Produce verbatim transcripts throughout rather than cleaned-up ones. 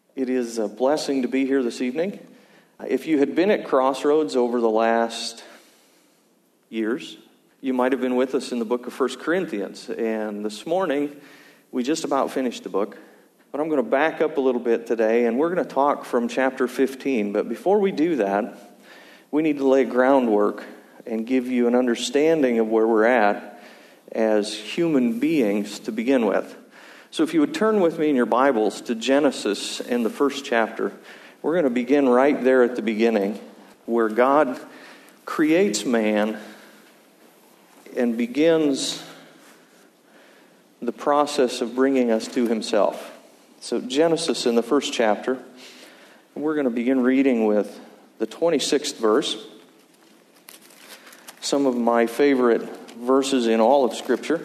It is a blessing to be here this evening. If you had been at Crossroads over the last years, you might have been with us in the book of First Corinthians. And this morning, we just about finished the book. But I'm going to back up a little bit today, and we're going to talk from chapter fifteen. But before we do that, we need to lay groundwork and give you an understanding of where we're at as human beings to begin with. So if you would turn with me in your Bibles to Genesis in the first chapter, we're going to begin right there at the beginning, where God creates man and begins the process of bringing us to himself. So Genesis in the first chapter, and we're going to begin reading with the twenty-sixth verse, some of my favorite verses in all of Scripture,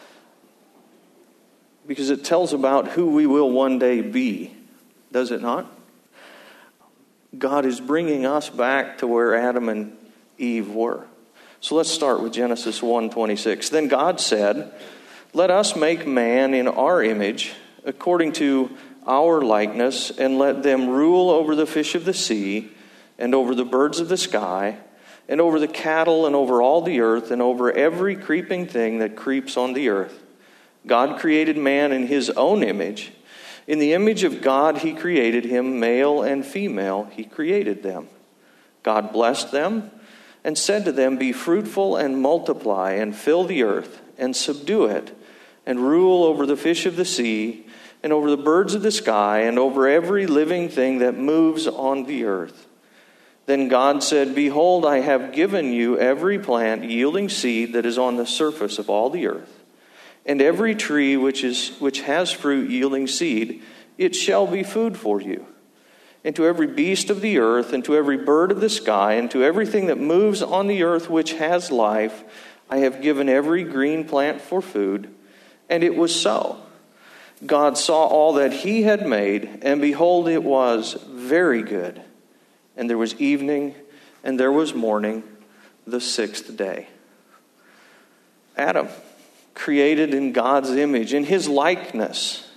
because it tells about who we will one day be, does it not? God is bringing us back to where Adam and Eve were. So let's start with Genesis one twenty-six. Then God said, "Let us make man in our image, according to our likeness, and let them rule over the fish of the sea, and over the birds of the sky, and over the cattle, and over all the earth, and over every creeping thing that creeps on the earth." God created man in his own image. In the image of God he created him, male and female he created them. God blessed them and said to them, "Be fruitful and multiply, and fill the earth, and subdue it, and rule over the fish of the sea, and over the birds of the sky, and over every living thing that moves on the earth." Then God said, "Behold, I have given you every plant yielding seed that is on the surface of all the earth, and every tree which is which has fruit yielding seed, it shall be food for you. And to every beast of the earth, and to every bird of the sky, and to everything that moves on the earth which has life, I have given every green plant for food." And it was so. God saw all that he had made, and behold, it was very good. And there was evening, and there was morning, the sixth day. Adam, created in God's image, in his likeness.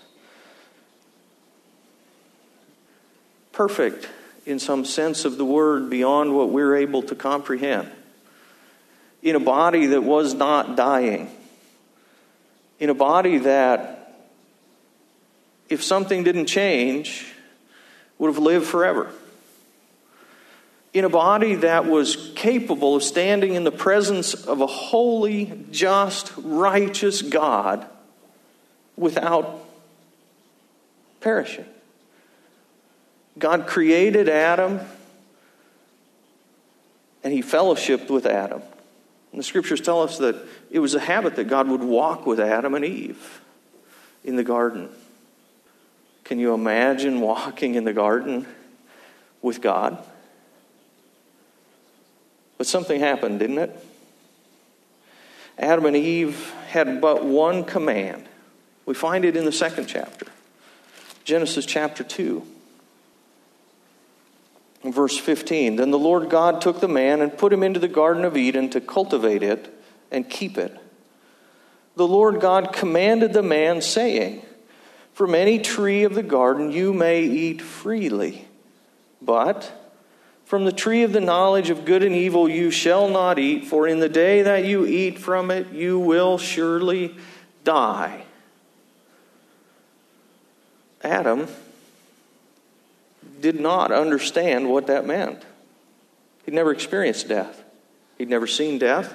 Perfect in some sense of the word, beyond what we're able to comprehend. In a body that was not dying. In a body that, if something didn't change, would have lived forever. In a body that was capable of standing in the presence of a holy, just, righteous God without perishing. God created Adam, and he fellowshiped with Adam. And the Scriptures tell us that it was a habit that God would walk with Adam and Eve in the garden. Can you imagine walking in the garden with God? But something happened, didn't it? Adam and Eve had but one command. We find it in the second chapter. Genesis chapter two. Verse fifteen. Then the Lord God took the man and put him into the Garden of Eden to cultivate it and keep it. The Lord God commanded the man, saying, "From any tree of the garden you may eat freely, but from the tree of the knowledge of good and evil you shall not eat, for in the day that you eat from it you will surely die." Adam did not understand what that meant. He'd never experienced death. He'd never seen death.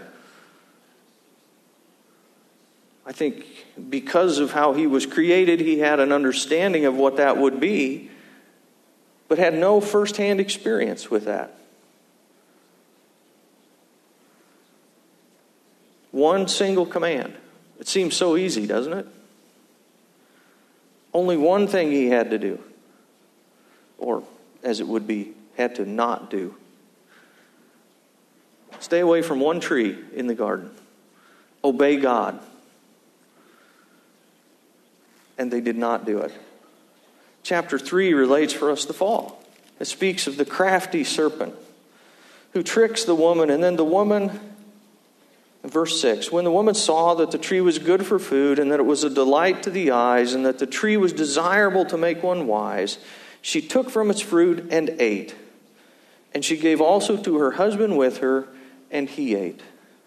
I think because of how he was created, he had an understanding of what that would be, but had no firsthand experience with that. One single command. It seems so easy, doesn't it? Only one thing he had to do. Or, as it would be, had to not do. Stay away from one tree in the garden. Obey God. And they did not do it. Chapter three relates for us the fall. It speaks of the crafty serpent who tricks the woman, and then the woman Verse six, when the woman saw that the tree was good for food, and that it was a delight to the eyes, and that the tree was desirable to make one wise, she took from its fruit and ate. And she gave also to her husband with her, and he ate.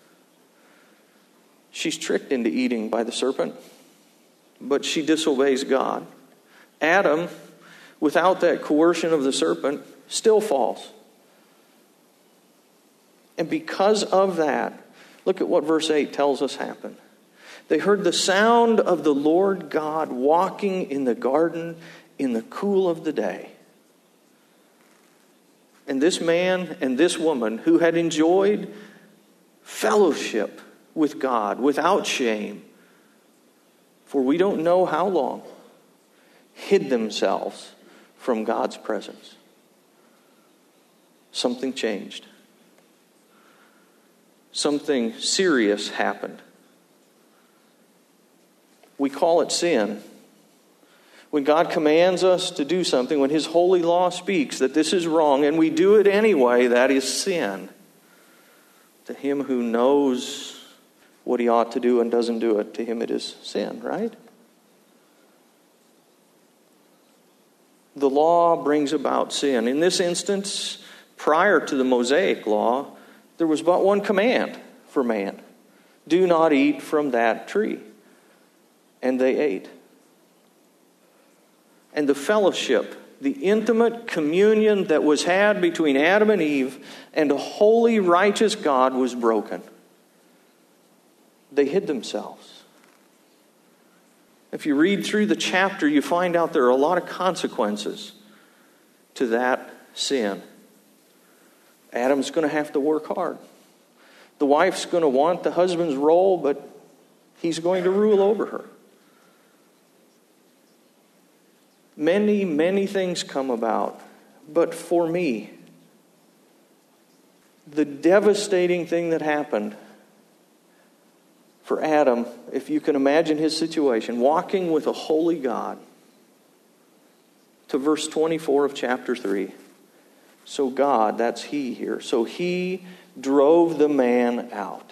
She's tricked into eating by the serpent, but she disobeys God. Adam, without that coercion of the serpent, still falls. And because of that, look at what verse eight tells us happened. They heard the sound of the Lord God walking in the garden in the cool of the day. And this man and this woman who had enjoyed fellowship with God without shame, for we don't know how long, hid themselves from God's presence. Something changed. Something serious happened. We call it sin. When God commands us to do something, when His holy law speaks that this is wrong, and we do it anyway, that is sin. To him who knows what he ought to do and doesn't do it, to him it is sin, right? The law brings about sin. In this instance, prior to the Mosaic law, there was but one command for man. Do not eat from that tree. And they ate. And the fellowship, the intimate communion that was had between Adam and Eve and a holy, righteous God was broken. They hid themselves. If you read through the chapter, you find out there are a lot of consequences to that sin. Adam's going to have to work hard. The wife's going to want the husband's role, but he's going to rule over her. Many, many things come about. But for me, the devastating thing that happened for Adam, if you can imagine his situation, walking with a holy God, to verse twenty-four of chapter three. So God, that's He here, so He drove the man out.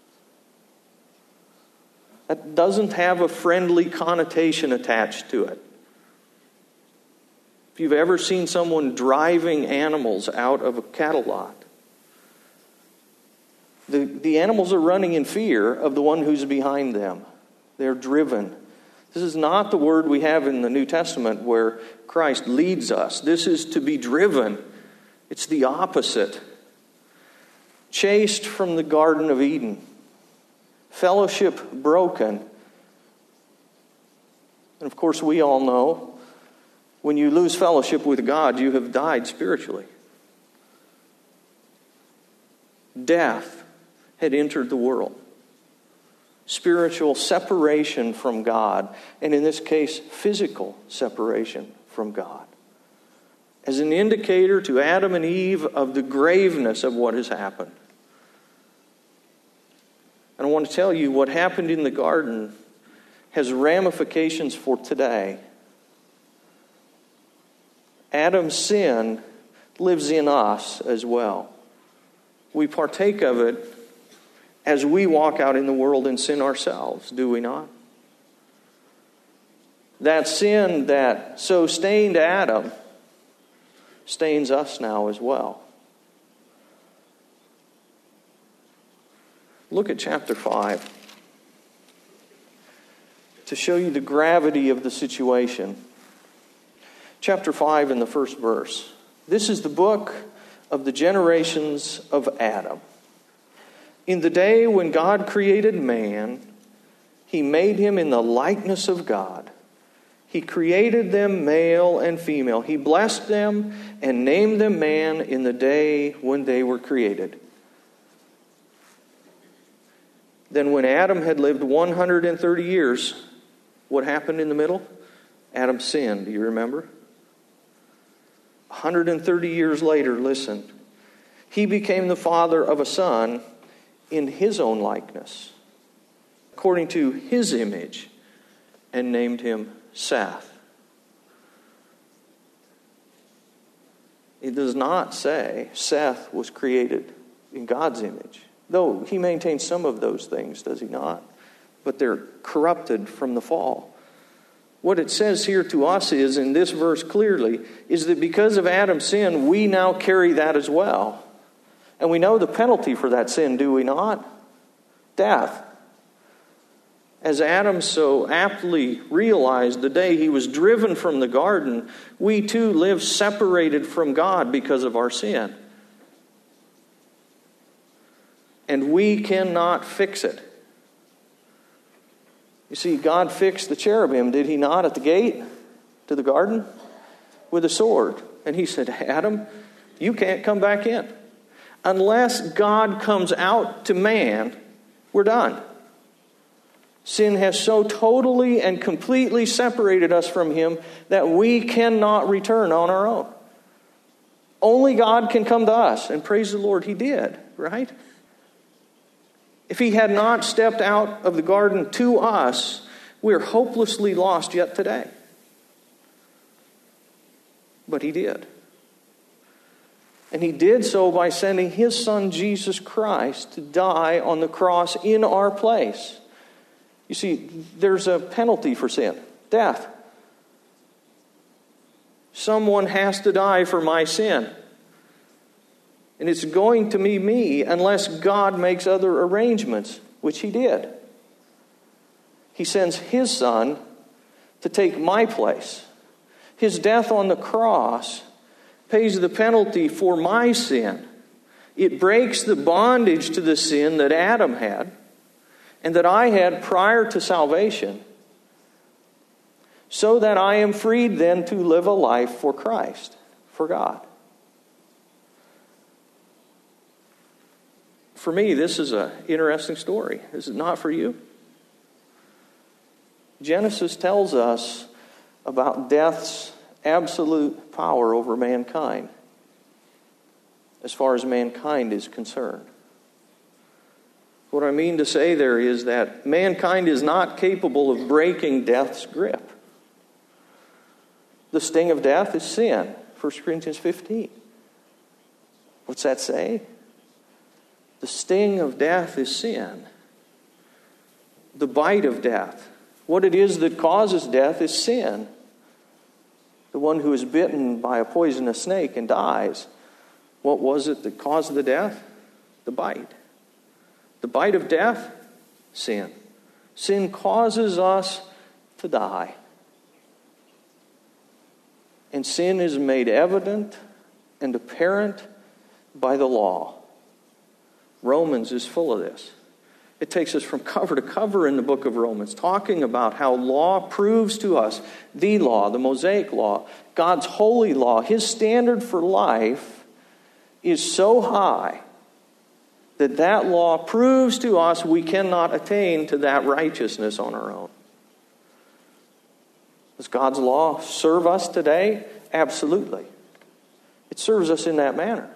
That doesn't have a friendly connotation attached to it. If you've ever seen someone driving animals out of a cattle lot, the, the animals are running in fear of the one who's behind them. They're driven. This is not the word we have in the New Testament where Christ leads us. This is to be driven. It's the opposite. Chased from the Garden of Eden. Fellowship broken. And of course we all know, when you lose fellowship with God, you have died spiritually. Death had entered the world. Spiritual separation from God, and in this case, physical separation from God, as an indicator to Adam and Eve of the graveness of what has happened. And I want to tell you, what happened in the garden has ramifications for today. Adam's sin lives in us as well. We partake of it as we walk out in the world and sin ourselves, do we not? That sin that so stained Adam stains us now as well. Look at chapter five to show you the gravity of the situation. Chapter five in the first verse. This is the book of the generations of Adam. In the day when God created man, He made him in the likeness of God. He created them male and female. He blessed them and named them man in the day when they were created. Then when Adam had lived one hundred thirty years, what happened in the middle? Adam sinned, do you remember? one hundred thirty years later, listen. He became the father of a son in his own likeness, according to his image, and named him Seth. It does not say Seth was created in God's image. Though he maintains some of those things, does he not? But they're corrupted from the fall. What it says here to us is, in this verse clearly, is that because of Adam's sin, we now carry that as well. And we know the penalty for that sin, do we not? Death. As Adam so aptly realized the day he was driven from the garden, we too live separated from God because of our sin. And we cannot fix it. You see, God fixed the cherubim, did he not, at the gate to the garden? With a sword. And he said, Adam, you can't come back in. Unless God comes out to man, we're done. Sin has so totally and completely separated us from him that we cannot return on our own. Only God can come to us. And praise the Lord, he did, right? If he had not stepped out of the garden to us, we're hopelessly lost yet today. But he did. And he did so by sending his son Jesus Christ to die on the cross in our place. You see, there's a penalty for sin, death. Someone has to die for my sin. And it's going to be me unless God makes other arrangements, which he did. He sends his son to take my place. His death on the cross pays the penalty for my sin. It breaks the bondage to the sin that Adam had and that I had prior to salvation, so that I am freed then to live a life for Christ, for God. For me, this is an interesting story. Is it not for you? Genesis tells us about death's absolute power over mankind, as far as mankind is concerned. What I mean to say there is that mankind is not capable of breaking death's grip. The sting of death is sin, First Corinthians fifteen. What's that say? The sting of death is sin. The bite of death, what it is that causes death, is sin. The one who is bitten by a poisonous snake and dies, what was it that caused the death? The bite. The bite of death? Sin. Sin causes us to die. And sin is made evident and apparent by the law. Romans is full of this. It takes us from cover to cover in the book of Romans, talking about how law proves to us, the law, the Mosaic law, God's holy law, his standard for life is so high that that law proves to us we cannot attain to that righteousness on our own. Does God's law serve us today? Absolutely. It serves us in that manner.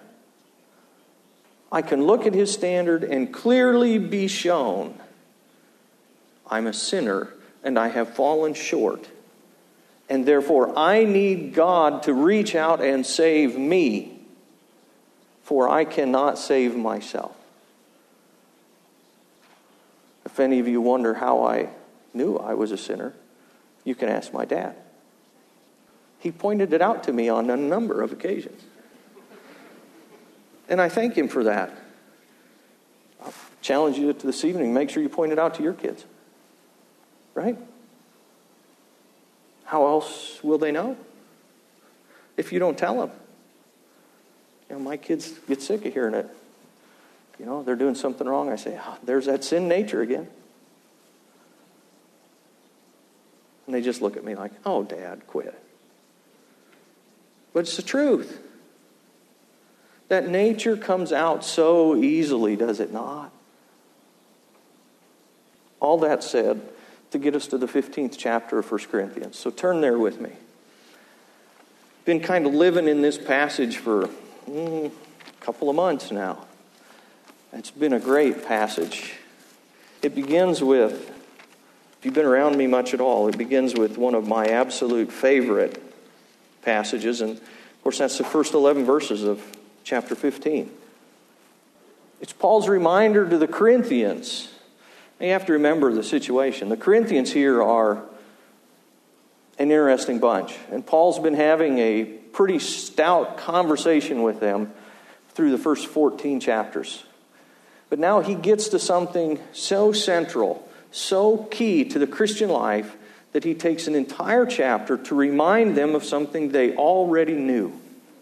I can look at his standard and clearly be shown I'm a sinner and I have fallen short. And therefore I need God to reach out and save me, for I cannot save myself. If any of you wonder how I knew I was a sinner, you can ask my dad. He pointed it out to me on a number of occasions. And I thank him for that. I'll challenge you to this evening, make sure you point it out to your kids. Right? How else will they know? If you don't tell them. You know, my kids get sick of hearing it. You know, they're doing something wrong. I say, oh, there's that sin nature again. And they just look at me like, oh, Dad, quit. But it's the truth. That nature comes out so easily, does it not? All that said, to get us to the fifteenth chapter of First Corinthians. So turn there with me. Been kind of living in this passage for mm, a couple of months now. It's been a great passage. It begins with, if you've been around me much at all, it begins with one of my absolute favorite passages. And, of course, that's the first eleven verses of chapter fifteen. It's Paul's reminder to the Corinthians. You have to remember the situation. The Corinthians here are an interesting bunch. And Paul's been having a pretty stout conversation with them through the first fourteen chapters. But now he gets to something so central, so key to the Christian life, that he takes an entire chapter to remind them of something they already knew.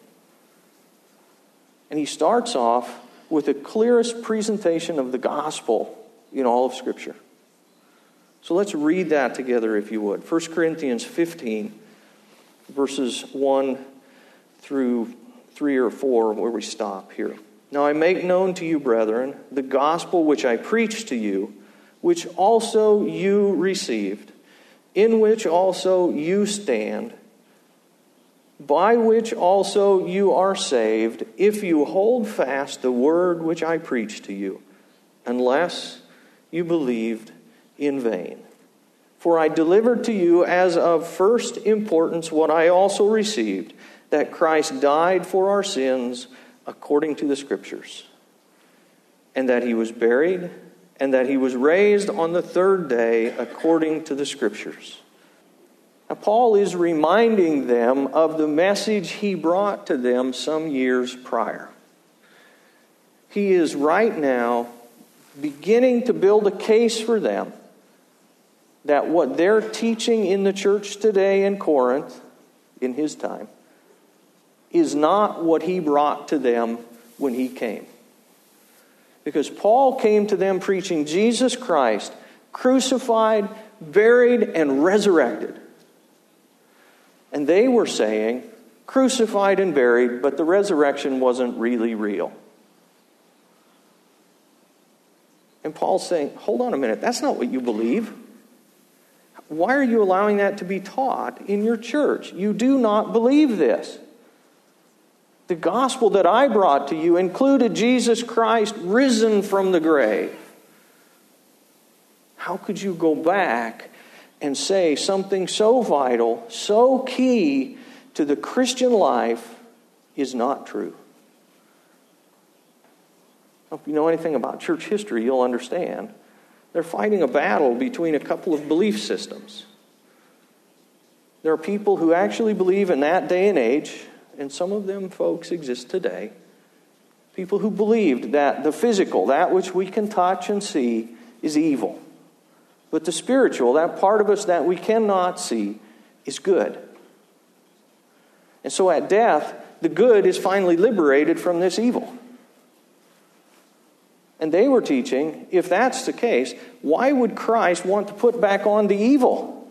And he starts off with the clearest presentation of the gospel in all of Scripture. So let's read that together, if you would. First Corinthians fifteen, verses one through three or four, where we stop here. Now I make known to you, brethren, the gospel which I preached to you, which also you received, in which also you stand, by which also you are saved, if you hold fast the word which I preached to you, unless you believed in vain. For I delivered to you as of first importance what I also received, that Christ died for our sins according to the Scriptures, and that he was buried, and that he was raised on the third day according to the Scriptures. Now, Paul is reminding them of the message he brought to them some years prior. He is right now beginning to build a case for them that what they're teaching in the church today in Corinth, in his time, is not what he brought to them when he came. Because Paul came to them preaching Jesus Christ, crucified, buried, and resurrected. And they were saying, crucified and buried, but the resurrection wasn't really real. And Paul's saying, hold on a minute, that's not what you believe. Why are you allowing that to be taught in your church? You do not believe this. The gospel that I brought to you included Jesus Christ risen from the grave. How could you go back and say something so vital, so key to the Christian life is not true? If you know anything about church history, you'll understand. They're fighting a battle between a couple of belief systems. There are people who actually believe in that day and age, and some of them folks exist today. People who believed that the physical, that which we can touch and see, is evil. But the spiritual, that part of us that we cannot see, is good. And so at death, the good is finally liberated from this evil. And they were teaching, if that's the case, why would Christ want to put back on the evil?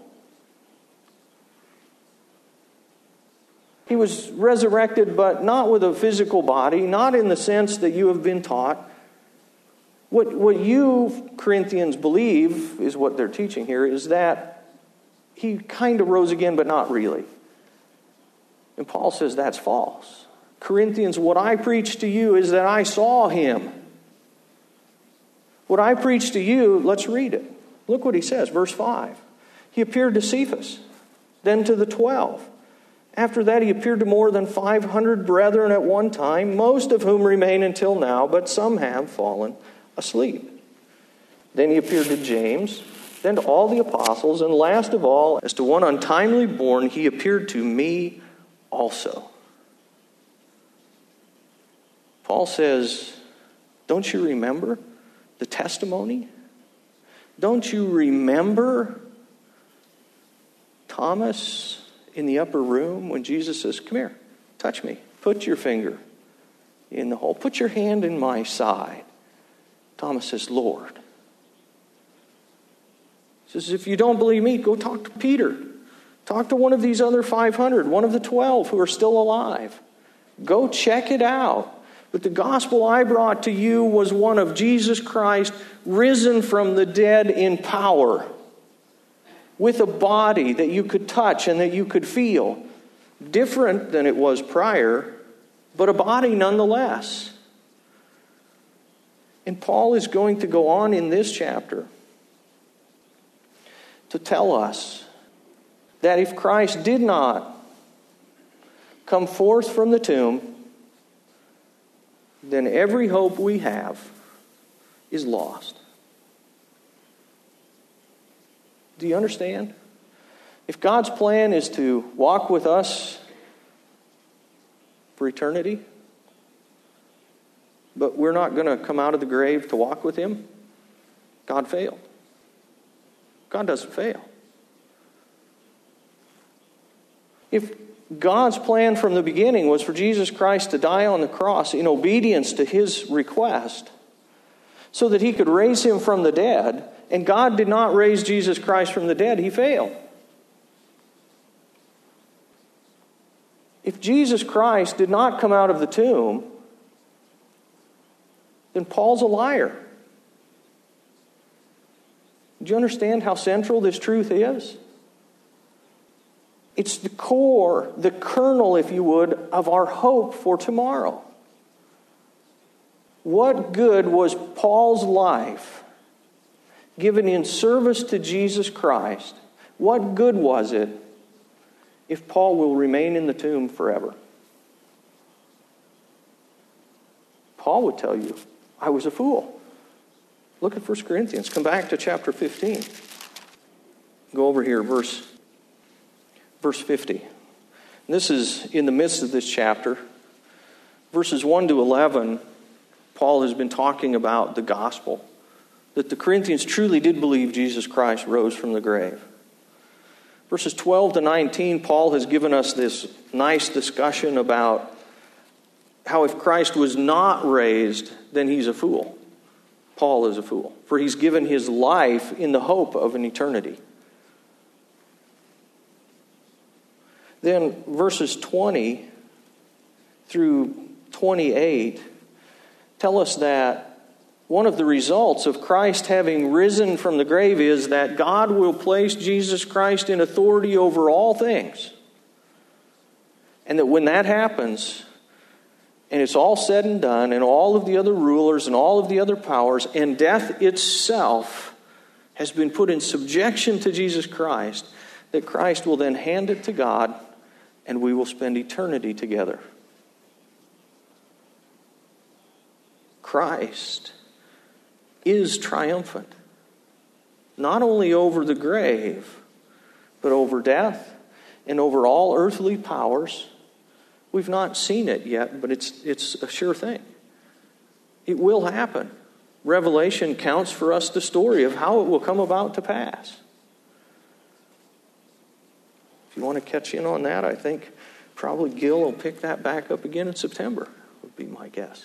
He was resurrected, but not with a physical body, not in the sense that you have been taught. What, what you, Corinthians, believe, is what they're teaching here, is that he kind of rose again, but not really. And Paul says that's false. Corinthians, what I preach to you is that I saw him. What I preach to you, let's read it. Look what he says, verse five. He appeared to Cephas, then to the twelve. After that, he appeared to more than five hundred brethren at one time, most of whom remain until now, but some have fallen asleep. Then he appeared to James, then to all the apostles, and last of all, as to one untimely born, he appeared to me also. Paul says, don't you remember the testimony? Don't you remember Thomas in the upper room when Jesus says, come here, touch me. Put your finger in the hole. Put your hand in my side. Thomas says, Lord. He says, if you don't believe me, go talk to Peter. Talk to one of these other five hundred, one of the twelve who are still alive. Go check it out. But the gospel I brought to you was one of Jesus Christ risen from the dead in power, with a body that you could touch and that you could feel, different than it was prior, but a body nonetheless. And Paul is going to go on in this chapter to tell us that if Christ did not come forth from the tomb, then every hope we have is lost. Do you understand? If God's plan is to walk with us for eternity, but we're not going to come out of the grave to walk with Him, God failed. God doesn't fail. If God's plan from the beginning was for Jesus Christ to die on the cross in obedience to His request so that He could raise Him from the dead, and God did not raise Jesus Christ from the dead, He failed. If Jesus Christ did not come out of the tomb, then Paul's a liar. Do you understand how central this truth is? It's the core, the kernel, if you would, of our hope for tomorrow. What good was Paul's life given in service to Jesus Christ? What good was it if Paul will remain in the tomb forever? Paul would tell you, I was a fool. Look at First Corinthians. Come back to chapter fifteen. Go over here, verse, verse fifty. And this is in the midst of this chapter. Verses one to eleven, Paul has been talking about the gospel. That the Corinthians truly did believe Jesus Christ rose from the grave. Verses twelve to nineteen, Paul has given us this nice discussion about how if Christ was not raised, then he's a fool. Paul is a fool, for he's given his life in the hope of an eternity. Then verses twenty through twenty-eight tell us that one of the results of Christ having risen from the grave is that God will place Jesus Christ in authority over all things. And that when that happens, and it's all said and done, and all of the other rulers and all of the other powers, and death itself has been put in subjection to Jesus Christ, that Christ will then hand it to God, and we will spend eternity together. Christ is triumphant, not only over the grave, but over death and over all earthly powers. We've not seen it yet, but it's it's a sure thing. It will happen. Revelation counts for us the story of how it will come about to pass. If you want to catch in on that, I think probably Gil will pick that back up again in September, would be my guess.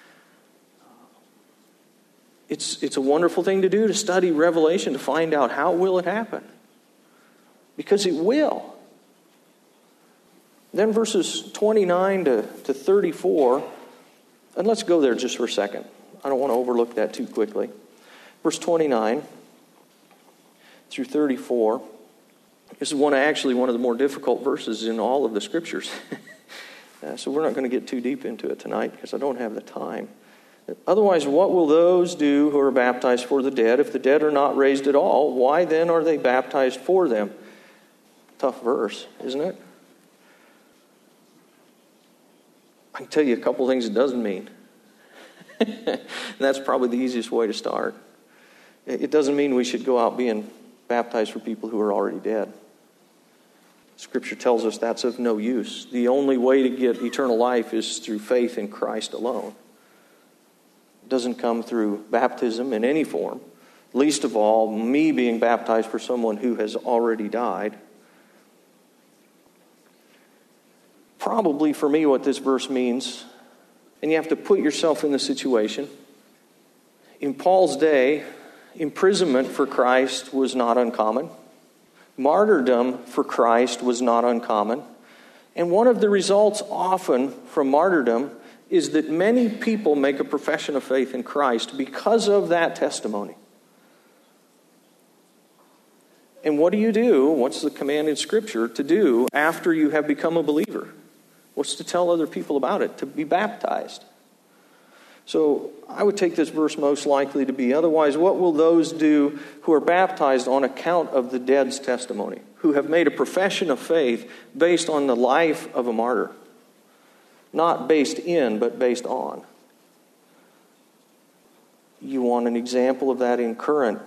It's, it's a wonderful thing to do, to study Revelation, to find out how will it happen. Because it will. Then verses twenty-nine to, to thirty-four, and let's go there just for a second. I don't want to overlook that too quickly. Verse twenty-nine through thirty-four. This is one actually one of the more difficult verses in all of the Scriptures. uh, so we're not going to get too deep into it tonight because I don't have the time. Otherwise, what will those do who are baptized for the dead? If the dead are not raised at all, why then are they baptized for them? Tough verse, isn't it? I can tell you a couple things it doesn't mean. And that's probably the easiest way to start. It doesn't mean we should go out being baptized for people who are already dead. Scripture tells us that's of no use. The only way to get eternal life is through faith in Christ alone. It doesn't come through baptism in any form. Least of all, me being baptized for someone who has already died. Probably for me what this verse means, and you have to put yourself in the situation. In Paul's day, imprisonment for Christ was not uncommon. Martyrdom for Christ was not uncommon. And one of the results often from martyrdom is that many people make a profession of faith in Christ because of that testimony. And what do you do? What's the command in Scripture to do after you have become a believer? What's to tell other people about it? To be baptized. So I would take this verse most likely to be, otherwise, what will those do who are baptized on account of the dead's testimony, who have made a profession of faith based on the life of a martyr? Not based in, but based on. You want an example of that in current?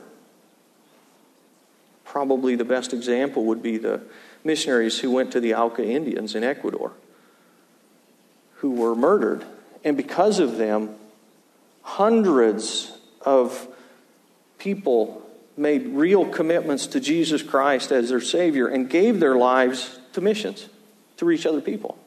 Probably the best example would be the missionaries who went to the Auca Indians in Ecuador, who were murdered. And because of them, hundreds of people made real commitments to Jesus Christ as their Savior and gave their lives to missions, to reach other people.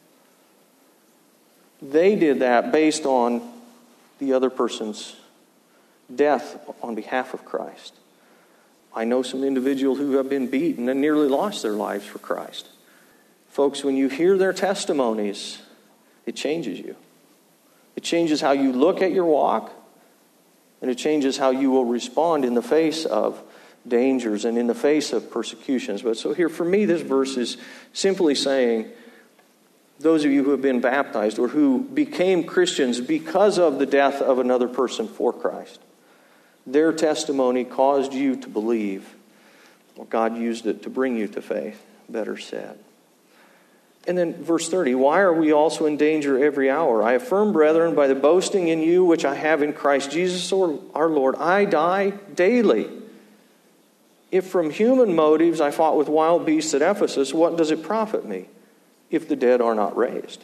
They did that based on the other person's death on behalf of Christ. I know some individuals who have been beaten and nearly lost their lives for Christ. Folks, when you hear their testimonies, it changes you. It changes how you look at your walk, and it changes how you will respond in the face of dangers and in the face of persecutions. But so here, for me, this verse is simply saying, those of you who have been baptized or who became Christians because of the death of another person for Christ, their testimony caused you to believe, or God used it to bring you to faith, better said. And then verse thirty, why are we also in danger every hour? I affirm, brethren, by the boasting in you which I have in Christ Jesus our Lord, I die daily. If from human motives I fought with wild beasts at Ephesus, what does it profit me if the dead are not raised?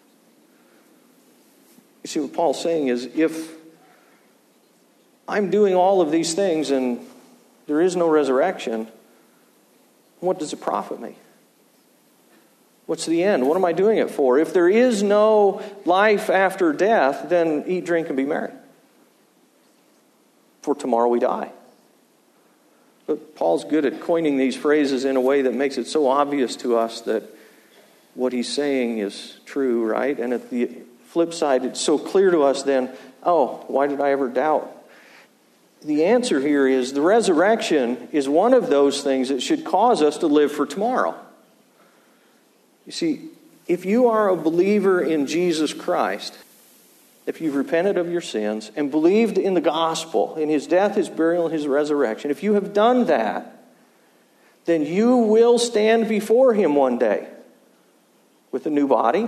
You see, what Paul's saying is, if I'm doing all of these things and there is no resurrection, what does it profit me? What's the end? What am I doing it for? If there is no life after death, then eat, drink, and be merry. For tomorrow we die. But Paul's good at coining these phrases in a way that makes it so obvious to us that what he's saying is true, right? And at the flip side, it's so clear to us then, oh, why did I ever doubt? The answer here is the resurrection is one of those things that should cause us to live for tomorrow. You see, if you are a believer in Jesus Christ, if you've repented of your sins and believed in the gospel, in his death, his burial, and his resurrection, if you have done that, then you will stand before him one day with a new body.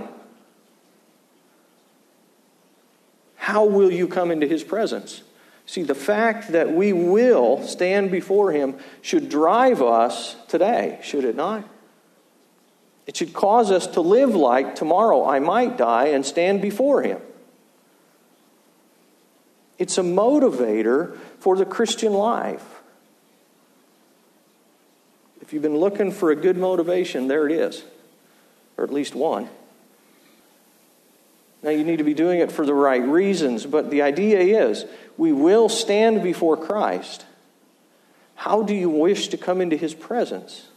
How will you come into his presence? See, the fact that we will stand before him should drive us today, should it not? It should cause us to live like tomorrow I might die and stand before him. It's a motivator for the Christian life. If you've been looking for a good motivation, there it is. Or at least one. Now, you need to be doing it for the right reasons, but the idea is we will stand before Christ. How do you wish to come into his presence?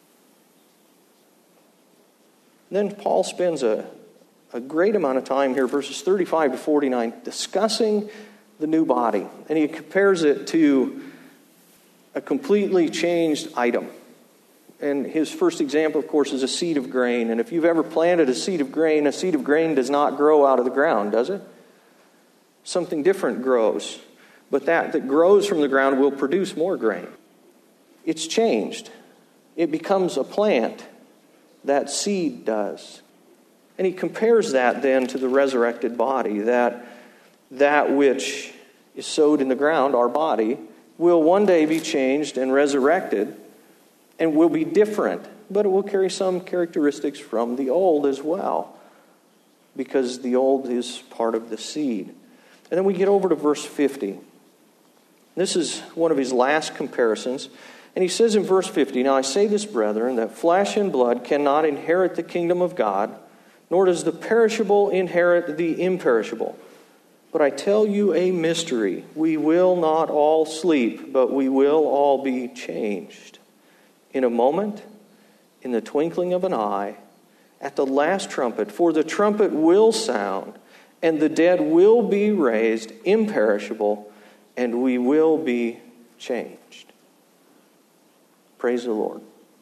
Then Paul spends a, a great amount of time here, verses thirty-five to forty-nine, discussing the new body. And he compares it to a completely changed item. And his first example, of course, is a seed of grain. And if you've ever planted a seed of grain, a seed of grain does not grow out of the ground, does it? Something different grows. But that that grows from the ground will produce more grain. It's changed. It becomes a plant. That seed does. And he compares that then to the resurrected body, that that which is sowed in the ground, our body, will one day be changed and resurrected and will be different, but it will carry some characteristics from the old as well, because the old is part of the seed. And then we get over to verse fifty. This is one of his last comparisons. And he says in verse fifty, now I say this, brethren, that flesh and blood cannot inherit the kingdom of God, nor does the perishable inherit the imperishable. But I tell you a mystery. We will not all sleep, but we will all be changed. In a moment, in the twinkling of an eye, at the last trumpet, for the trumpet will sound, and the dead will be raised imperishable, and we will be changed. Praise the Lord.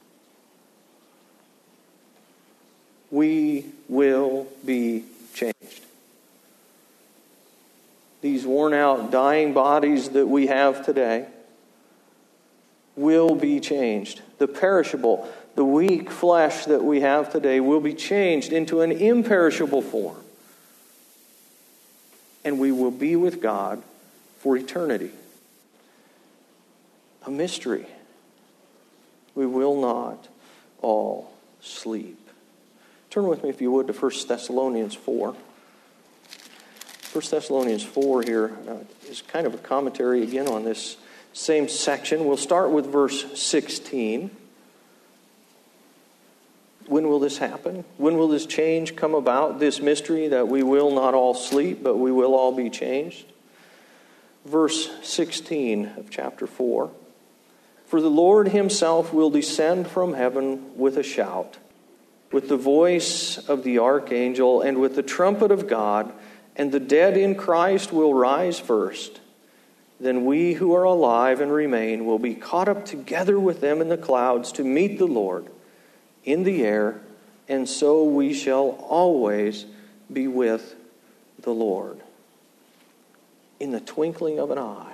We will be changed. These worn out, dying bodies that we have today will be changed. The perishable, the weak flesh that we have today will be changed into an imperishable form. And we will be with God for eternity. A mystery. We will not all sleep. Turn with me, if you would, to First Thessalonians four. First Thessalonians four here uh, is kind of a commentary again on this same section. We'll start with verse sixteen. When will this happen? When will this change come about? This mystery that we will not all sleep, but we will all be changed? Verse sixteen of chapter four. For the Lord himself will descend from heaven with a shout, with the voice of the archangel, and with the trumpet of God, and the dead in Christ will rise first. Then we who are alive and remain will be caught up together with them in the clouds to meet the Lord in the air, and so we shall always be with the Lord. In the twinkling of an eye.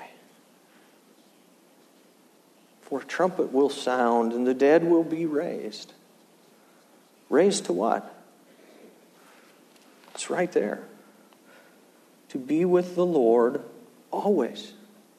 For a trumpet will sound, and the dead will be raised. Raised to what? It's right there. To be with the Lord always.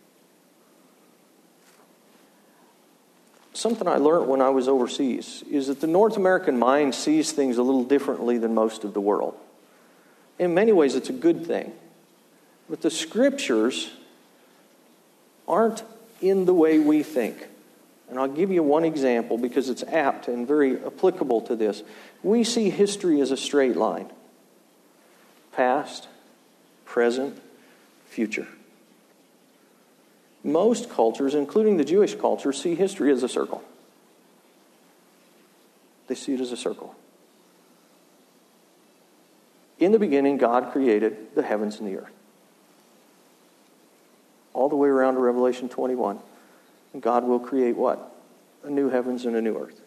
Something I learned when I was overseas is that the North American mind sees things a little differently than most of the world. In many ways, it's a good thing. But the Scriptures aren't in the way we think. And I'll give you one example because it's apt and very applicable to this. We see history as a straight line. Past, present, future. Most cultures, including the Jewish culture, see history as a circle. They see it as a circle. In the beginning, God created the heavens and the earth. All the way around to Revelation twenty-one. And God will create what? A new heavens and a new earth.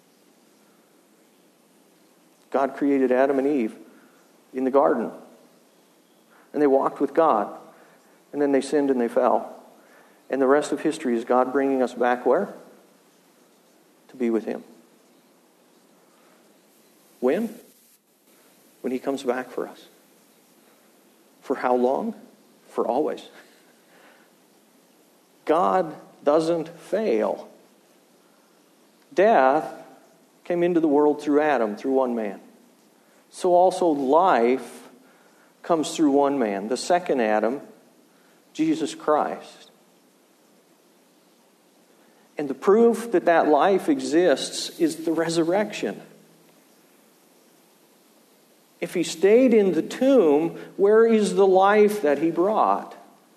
God created Adam and Eve in the garden. And they walked with God. And then they sinned and they fell. And the rest of history is God bringing us back where? To be with Him. When? When He comes back for us. For how long? For always. God doesn't fail. Death came into the world through Adam, through one man. So also life comes through one man, the second Adam, Jesus Christ. And the proof that that life exists is the resurrection. If He stayed in the tomb, where is the life that He brought?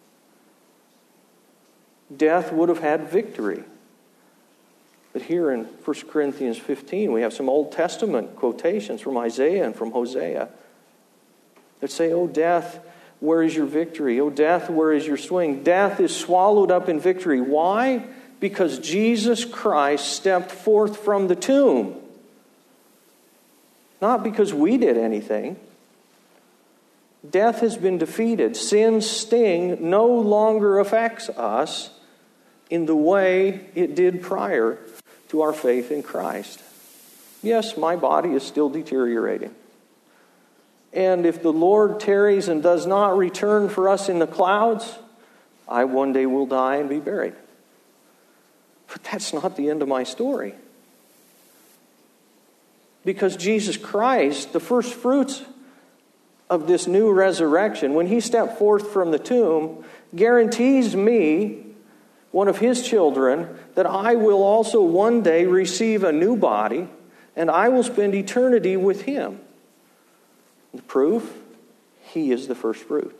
Death would have had victory. But here in First Corinthians fifteen, we have some Old Testament quotations from Isaiah and from Hosea that say, "O death, where is your victory? O death, where is your swing?" Death is swallowed up in victory. Why? Because Jesus Christ stepped forth from the tomb. Not because we did anything. Death has been defeated. Sin's sting no longer affects us in the way it did prior to our faith in Christ. Yes, my body is still deteriorating. And if the Lord tarries and does not return for us in the clouds, I one day will die and be buried. But that's not the end of my story. Because Jesus Christ, the first fruits of this new resurrection, when He stepped forth from the tomb, guarantees me, one of His children, that I will also one day receive a new body and I will spend eternity with Him. The proof? He is the first fruits.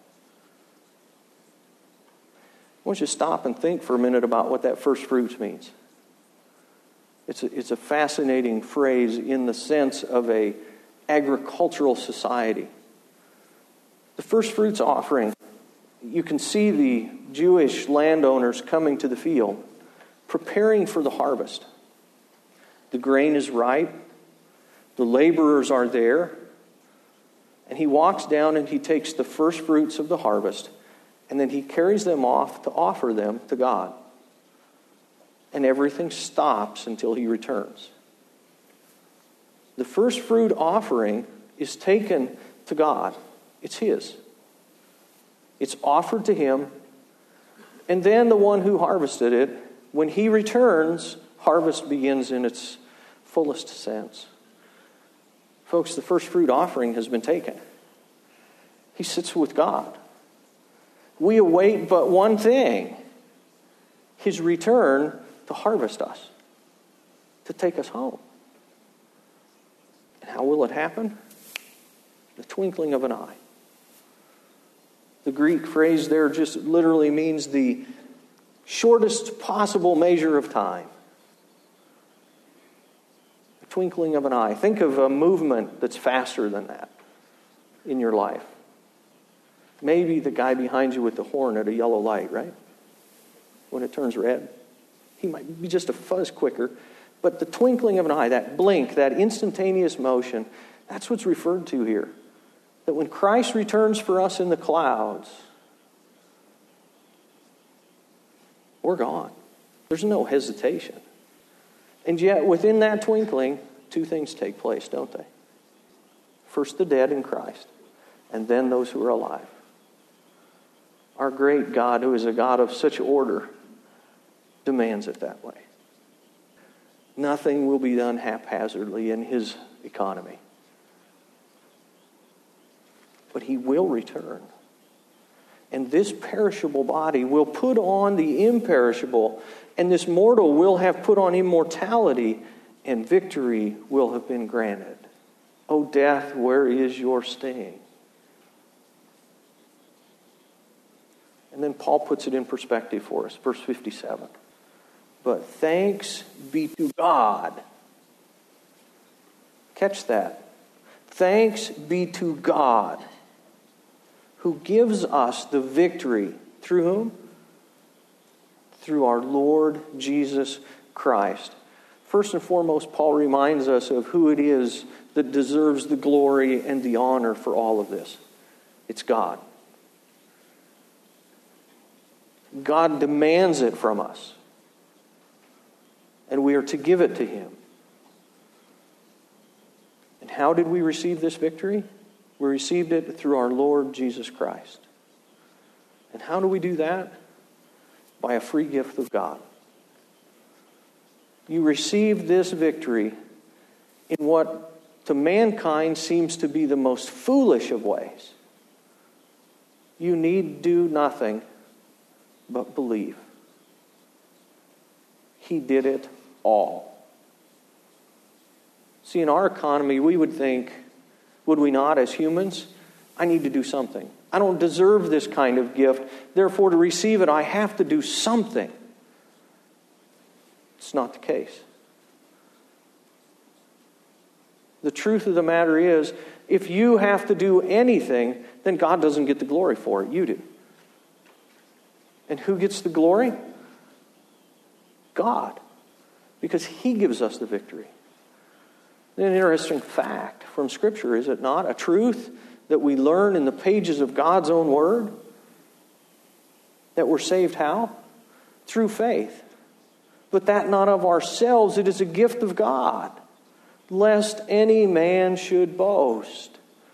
I want you to stop and think for a minute about what that first fruits means. It's a, it's a fascinating phrase in the sense of a agricultural society. The first fruits offering, you can see the Jewish landowners coming to the field, preparing for the harvest. The grain is ripe. The laborers are there. And he walks down and he takes the first fruits of the harvest, and then he carries them off to offer them to God. And everything stops until he returns. The first fruit offering is taken to God. It's His. It's offered to Him And then the one who harvested it, when he returns, harvest begins in its fullest sense. Folks, the first fruit offering has been taken. He sits with God. We await but one thing, his return to harvest us, to take us home. And how will it happen? The twinkling of an eye. The Greek phrase there just literally means the shortest possible measure of time. The twinkling of an eye. Think of a movement that's faster than that in your life. Maybe the guy behind you with the horn at a yellow light, right? When it turns red. He might be just a fuzz quicker. But the twinkling of an eye, that blink, that instantaneous motion, that's what's referred to here. That when Christ returns for us in the clouds, we're gone. There's no hesitation. And yet, within that twinkling, two things take place, don't they? First, the dead in Christ, and then those who are alive. Our great God, who is a God of such order, demands it that way. Nothing will be done haphazardly in his economy. But he will return. And this perishable body will put on the imperishable, and this mortal will have put on immortality, and victory will have been granted. O death, where is your sting? And then Paul puts it in perspective for us, verse fifty-seven. But thanks be to God. Catch that. Thanks be to God, who gives us the victory. Through whom? Through our Lord Jesus Christ. First and foremost, Paul reminds us of who it is that deserves the glory and the honor for all of this. It's God. God demands it from us. And we are to give it to him. And how did we receive this victory? We received it through our Lord Jesus Christ. And how do we do that? By a free gift of God. You receive this victory in what to mankind seems to be the most foolish of ways. You need do nothing but believe. He did it all. See, in our economy, we would think, would we not, as humans, I need to do something. I don't deserve this kind of gift. Therefore, to receive it, I have to do something. It's not the case. The truth of the matter is, if you have to do anything, then God doesn't get the glory for it. You do. And who gets the glory? God. Because he gives us the victory. An interesting fact from Scripture, is it not? A truth that we learn in the pages of God's own Word. That we're saved how? Through faith. But that not of ourselves, it is a gift of God, lest any man should boast.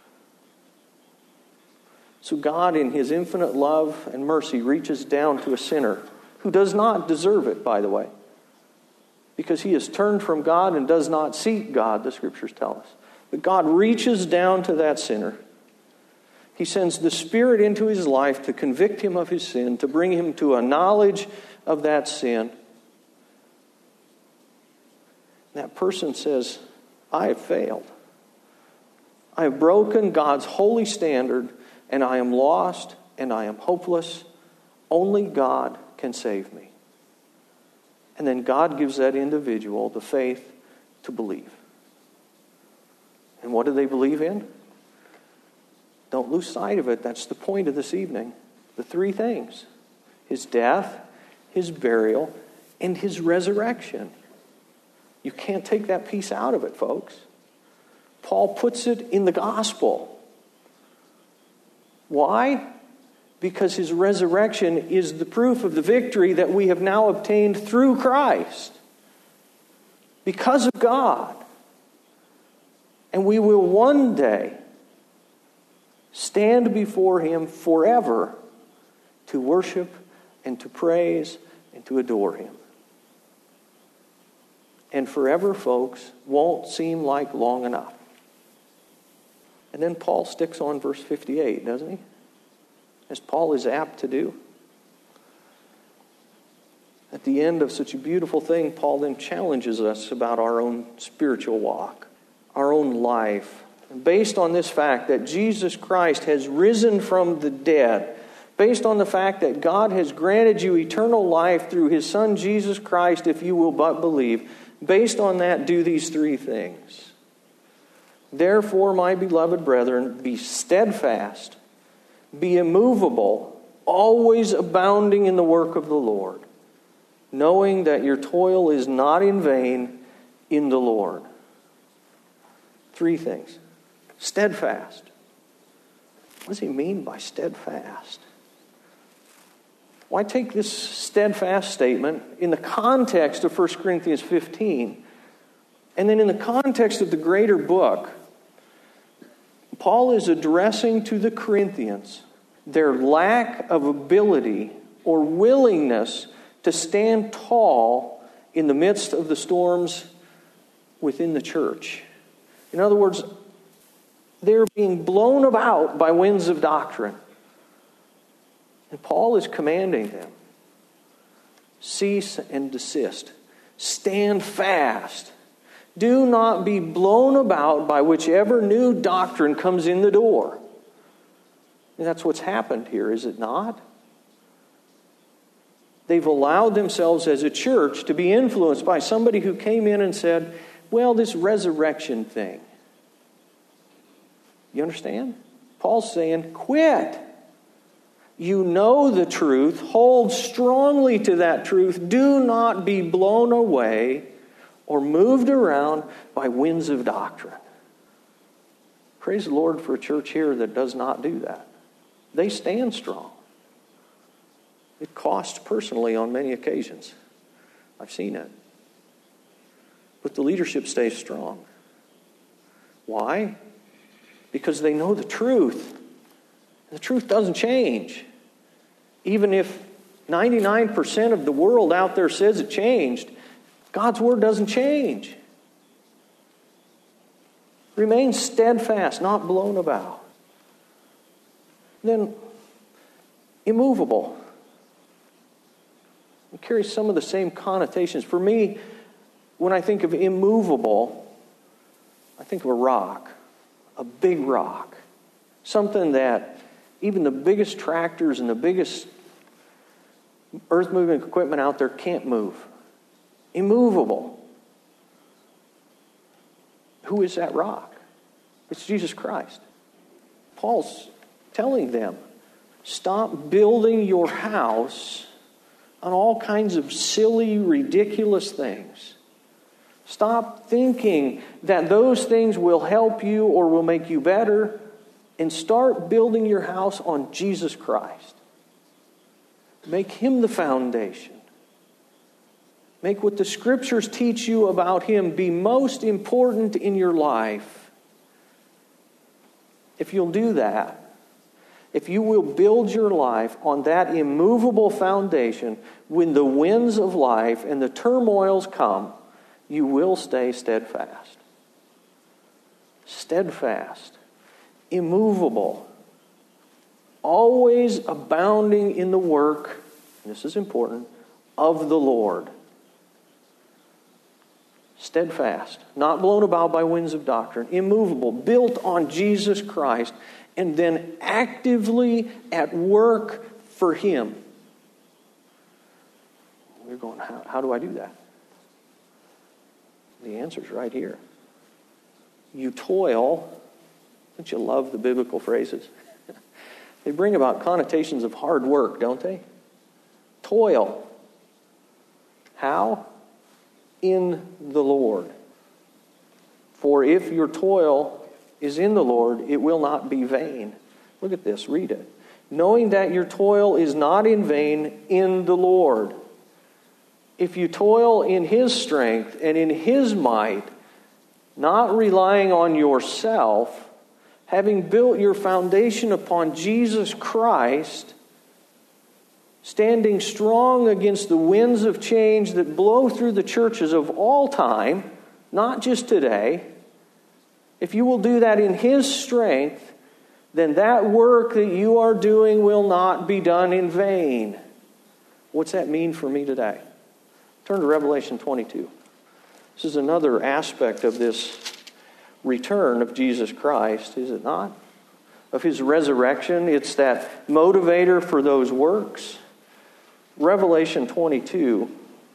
So God, in his infinite love and mercy, reaches down to a sinner who does not deserve it, by the way, because he has turned from God and does not seek God, the Scriptures tell us. But God reaches down to that sinner. He sends the Spirit into his life to convict him of his sin, to bring him to a knowledge of that sin. That person says, I have failed. I have broken God's holy standard, and I am lost, and I am hopeless. Only God can save me. And then God gives that individual the faith to believe. And what do they believe in? Don't lose sight of it. That's the point of this evening. The three things. His death, his burial, and his resurrection. You can't take that piece out of it, folks. Paul puts it in the gospel. Why? Because his resurrection is the proof of the victory that we have now obtained through Christ. Because of God. And we will one day stand before him forever to worship and to praise and to adore Him. And forever, folks, won't seem like long enough. And then Paul sticks on verse fifty-eight, doesn't he? As Paul is apt to do. At the end of such a beautiful thing, Paul then challenges us about our own spiritual walk, our own life. And based on this fact that Jesus Christ has risen from the dead, based on the fact that God has granted you eternal life through His Son Jesus Christ, if you will but believe, based on that, do these three things. Therefore, my beloved brethren, be steadfast, be immovable, always abounding in the work of the Lord, knowing that your toil is not in vain in the Lord. Three things. Steadfast. What does he mean by steadfast? Why take this steadfast statement in the context of First Corinthians fifteen, and then in the context of the greater book? Paul is addressing to the Corinthians their lack of ability or willingness to stand tall in the midst of the storms within the church. In other words, they're being blown about by winds of doctrine. And Paul is commanding them, cease and desist. Stand fast. Do not be blown about by whichever new doctrine comes in the door. And that's what's happened here, is it not? They've allowed themselves as a church to be influenced by somebody who came in and said, well, this resurrection thing. You understand? Paul's saying, quit. You know the truth. Hold strongly to that truth. Do not be blown away or moved around by winds of doctrine. Praise the Lord for a church here that does not do that. They stand strong. It costs personally on many occasions. I've seen it. But the leadership stays strong. Why? Because they know the truth. The truth doesn't change. Even if ninety-nine percent of the world out there says it changed, God's word doesn't change. Remain steadfast, not blown about. Then, immovable. It carries some of the same connotations. For me, when I think of immovable, I think of a rock, a big rock, something that even the biggest tractors and the biggest earth-moving equipment out there can't move. Immovable. Who is that rock? It's Jesus Christ. Paul's telling them, stop building your house on all kinds of silly, ridiculous things. Stop thinking that those things will help you or will make you better, and start building your house on Jesus Christ. Make Him the foundation. Make what the Scriptures teach you about Him be most important in your life. If you'll do that, if you will build your life on that immovable foundation, when the winds of life and the turmoils come, you will stay steadfast. Steadfast. Immovable. Always abounding in the work, and this is important, of the Lord. Steadfast. Not blown about by winds of doctrine. Immovable. Built on Jesus Christ. And then actively at work for Him. We're going, how, how do I do that? The answer's right here. You toil. Don't you love the biblical phrases? They bring about connotations of hard work, don't they? Toil. How? In the Lord. For if your toil is in the Lord, it will not be vain. Look at this, read it. Knowing that your toil is not in vain in the Lord. If you toil in His strength and in His might, not relying on yourself, having built your foundation upon Jesus Christ, standing strong against the winds of change that blow through the churches of all time, not just today, if you will do that in His strength, then that work that you are doing will not be done in vain. What's that mean for me today? Turn to Revelation twenty-two. This is another aspect of this return of Jesus Christ, is it not? Of His resurrection. It's that motivator for those works. Revelation twenty-two.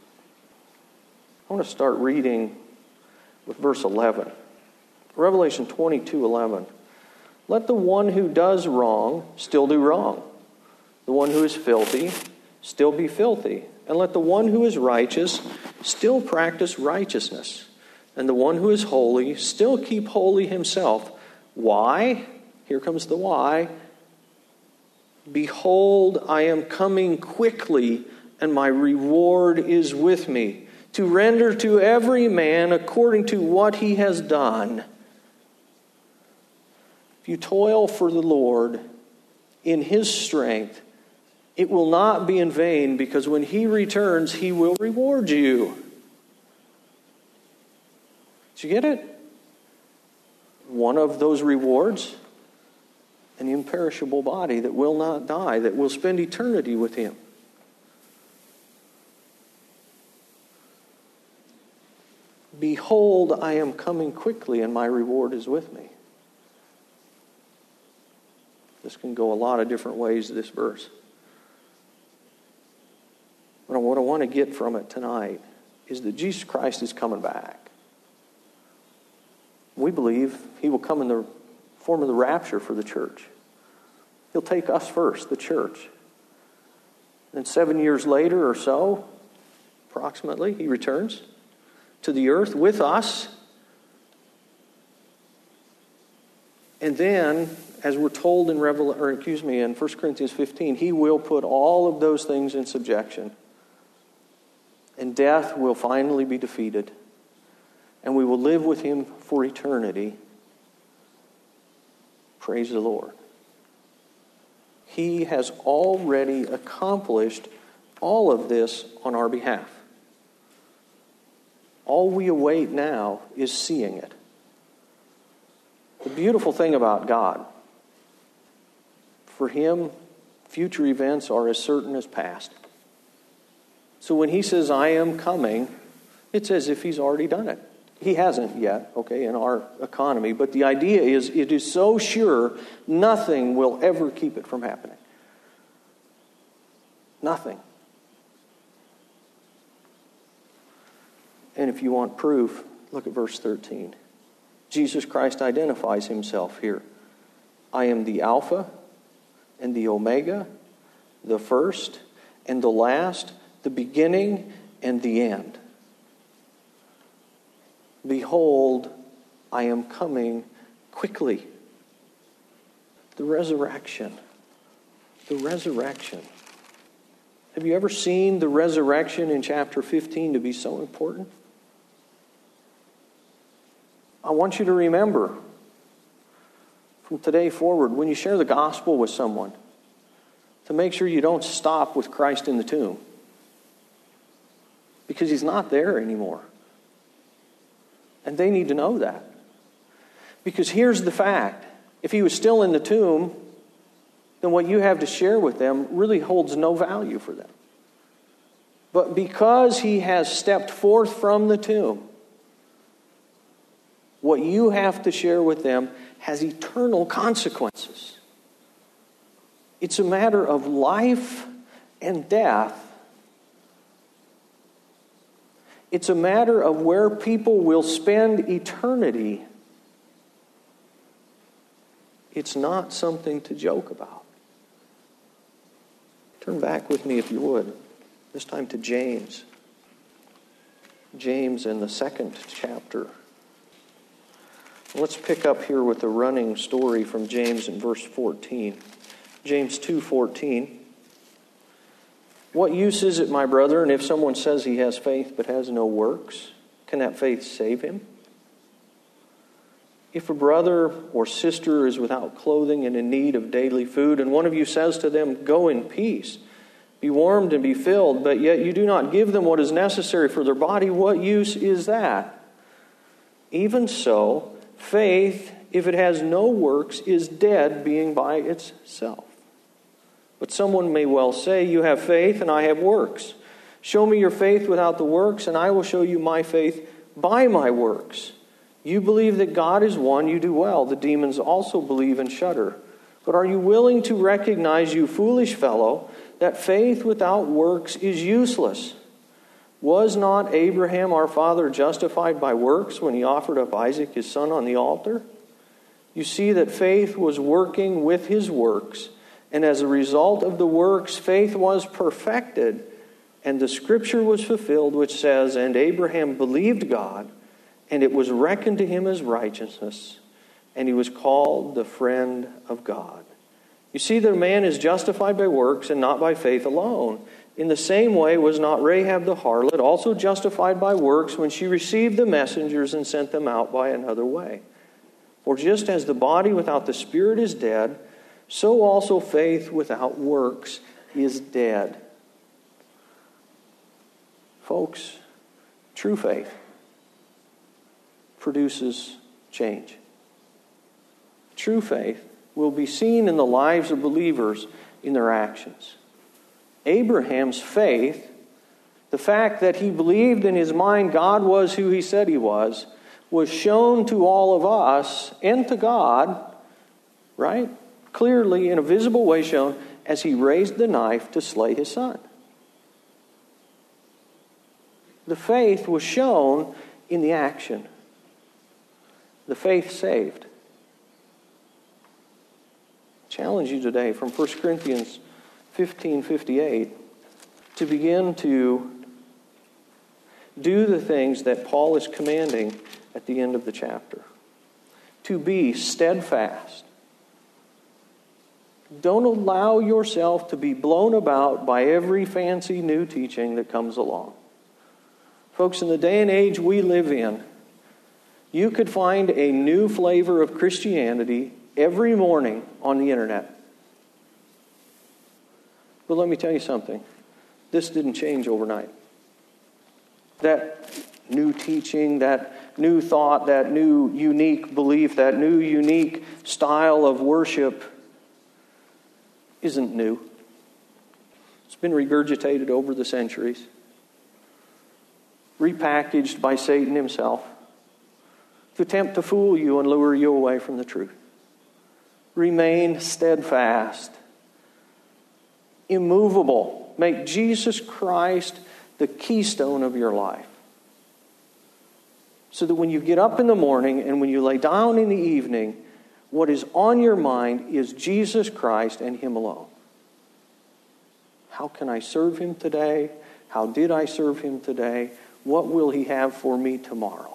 I want to start reading with verse eleven. Revelation twenty-two eleven. Let the one who does wrong still do wrong. The one who is filthy still be filthy. And let the one who is righteous still practice righteousness. And the one who is holy still keep holy himself. Why? Here comes the why. Behold, I am coming quickly, and my reward is with me, to render to every man according to what he has done. If you toil for the Lord in His strength, it will not be in vain, because when He returns, He will reward you. Did you get it? One of those rewards, an imperishable body that will not die, that will spend eternity with Him. Behold, I am coming quickly, and my reward is with me. This can go a lot of different ways, this verse. But what I want to get from it tonight is that Jesus Christ is coming back. We believe He will come in the form of the rapture for the church. He'll take us first, the church. Then seven years later or so, approximately, He returns to the earth with us. And then, as we're told in Revel, or excuse me, in First Corinthians fifteen, He will put all of those things in subjection. And death will finally be defeated. And we will live with Him for eternity. Praise the Lord. He has already accomplished all of this on our behalf. All we await now is seeing it. The beautiful thing about God, for Him, future events are as certain as past. So when He says, I am coming, it's as if He's already done it. He hasn't yet, okay, in our economy. But the idea is, it is so sure, nothing will ever keep it from happening. Nothing. And if you want proof, look at verse thirteen. Jesus Christ identifies Himself here. I am the Alpha and the Omega, the first and the last, the beginning and the end. Behold, I am coming quickly. The resurrection. The resurrection. Have you ever seen the resurrection in chapter fifteen to be so important? I want you to remember from today forward, when you share the gospel with someone, to make sure you don't stop with Christ in the tomb. Because He's not there anymore. And they need to know that. Because here's the fact. If He was still in the tomb, then what you have to share with them really holds no value for them. But because He has stepped forth from the tomb, what you have to share with them has eternal consequences. It's a matter of life and death. It's a matter of where people will spend eternity. It's not something to joke about. Turn back with me, if you would, this time to James. James in the second chapter. Let's pick up here with the running story from James in verse fourteen. James two fourteen. What use is it, my brethren, if someone says he has faith but has no works? Can that faith save him? If a brother or sister is without clothing and in need of daily food, and one of you says to them, go in peace, Be warmed and be filled, but yet you do not give them what is necessary for their body. What use is that? Even so, faith, if it has no works, is dead, being by itself. But someone may well say, you have faith and I have works. Show me your faith without the works, and I will show you my faith by my works. You believe that God is one, you do well. The demons also believe and shudder. But are you willing to recognize, you foolish fellow, that faith without works is useless? Was not Abraham our father justified by works when he offered up Isaac his son on the altar? You see that faith was working with his works, and as a result of the works, faith was perfected, and the scripture was fulfilled, which says, and Abraham believed God, and it was reckoned to him as righteousness, and he was called the friend of God. You see that a man is justified by works and not by faith alone. In the same way was not Rahab the harlot also justified by works when she received the messengers and sent them out by another way? For just as the body without the spirit is dead, so also faith without works is dead. Folks, true faith produces change. True faith will be seen in the lives of believers in their actions. Abraham's faith, the fact that he believed in his mind God was who he said he was, was shown to all of us and to God, right? Clearly, in a visible way shown, as he raised the knife to slay his son. The faith was shown in the action. The faith saved. I challenge you today from First Corinthians fifteen fifty-eight to begin to do the things that Paul is commanding at the end of the chapter. To be steadfast. Don't allow yourself to be blown about by every fancy new teaching that comes along. Folks, in the day and age we live in, you could find a new flavor of Christianity every morning on the internet. But let me tell you something. This didn't change overnight. That new teaching, that new thought, that new unique belief, that new unique style of worship isn't new. It's been regurgitated over the centuries, repackaged by Satan himself to attempt to fool you and lure you away from the truth. Remain steadfast, immovable. Make Jesus Christ the keystone of your life. So that when you get up in the morning and when you lay down in the evening, what is on your mind is Jesus Christ and Him alone. How can I serve Him today? How did I serve Him today? What will He have for me tomorrow?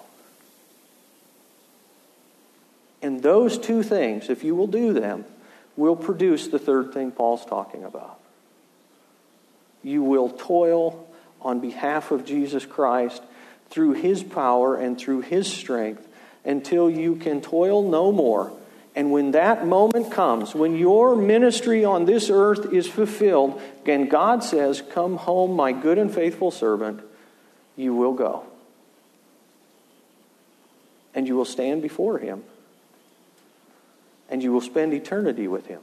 And those two things, if you will do them, will produce the third thing Paul's talking about. You will toil on behalf of Jesus Christ through His power and through His strength until you can toil no more. And when that moment comes, when your ministry on this earth is fulfilled, and God says, "Come home, my good and faithful servant," you will go. And you will stand before Him. And you will spend eternity with Him.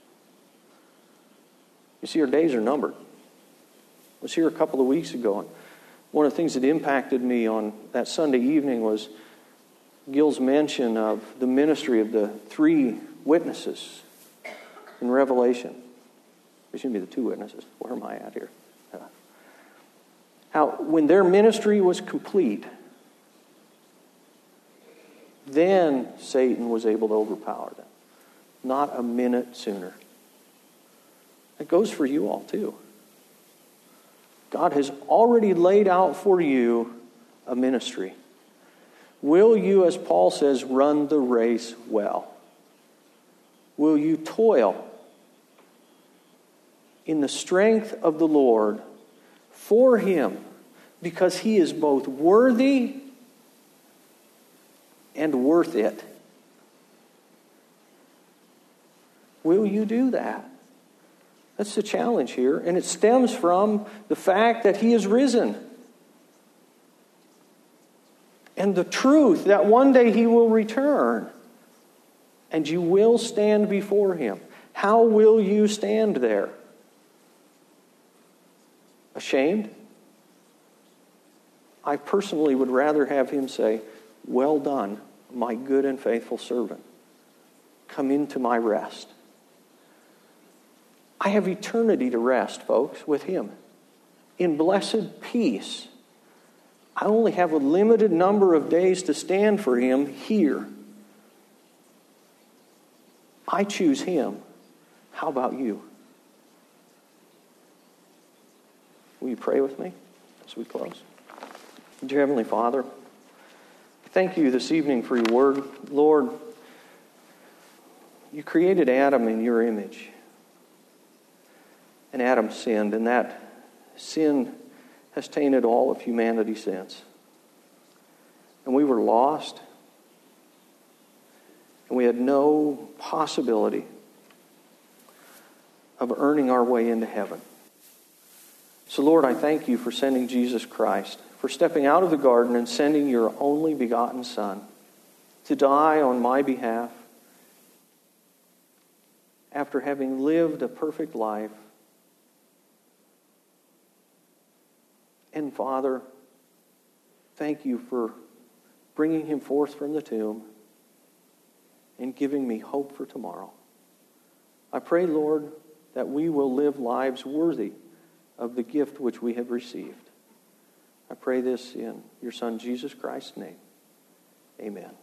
You see, our days are numbered. I was here a couple of weeks ago, and one of the things that impacted me on that Sunday evening was Gil's mention of the ministry of the three witnesses in Revelation. There should be the two witnesses. Where am I at here? Uh, how when their ministry was complete, then Satan was able to overpower them. Not a minute sooner. It goes for you all too. God has already laid out for you a ministry. Will you, as Paul says, run the race well? Will you toil in the strength of the Lord for Him, because He is both worthy and worth it? Will you do that? That's the challenge here. And it stems from the fact that He is risen. And the truth that one day He will return. And you will stand before Him. How will you stand there? Ashamed? I personally would rather have Him say, "Well done, my good and faithful servant. Come into my rest." I have eternity to rest, folks, with Him. In blessed peace. I only have a limited number of days to stand for Him here. I choose Him. How about you? Will you pray with me as we close? Dear Heavenly Father, thank you this evening for your word. Lord, you created Adam in your image. And Adam sinned, and that sin has tainted all of humanity since. And we were lost, and we had no possibility of earning our way into heaven. So Lord, I thank you for sending Jesus Christ, for stepping out of the garden and sending your only begotten Son to die on my behalf after having lived a perfect life. And Father, thank you for bringing Him forth from the tomb and giving me hope for tomorrow. I pray, Lord, that we will live lives worthy of the gift which we have received. I pray this in your Son, Jesus Christ's name. Amen.